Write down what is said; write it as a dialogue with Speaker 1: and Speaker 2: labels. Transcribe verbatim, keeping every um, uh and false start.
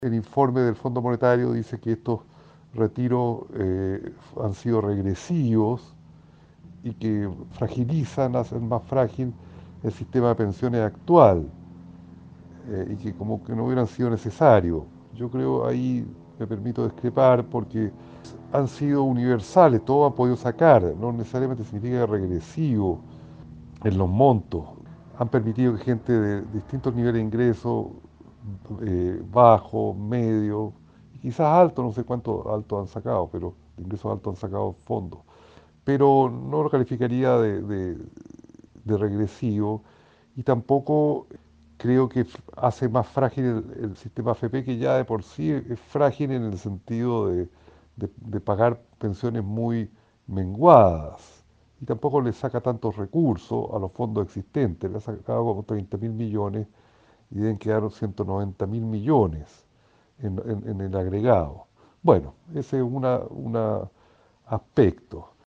Speaker 1: El informe del Fondo Monetario dice que estos retiros eh, han sido regresivos y que fragilizan, hacen más frágil el sistema de pensiones actual eh, y que como que no hubieran sido necesarios. Yo creo ahí me permito discrepar porque han sido universales, todos han podido sacar, no necesariamente significa regresivo en los montos. Han permitido que gente de distintos niveles de ingreso, eh, bajo, medio, y quizás alto, no sé cuánto alto han sacado, pero de ingresos altos han sacado fondos. Pero no lo calificaría de, de- de regresivo y tampoco creo que f- hace más frágil el, el sistema A F P, que ya de por sí es frágil en el sentido de, de- de pagar pensiones muy menguadas. Y tampoco le saca tantos recursos a los fondos existentes. Le ha sacado como treinta mil millones y deben quedar ciento noventa mil millones en, en- en el agregado. Bueno, ese es un aspecto.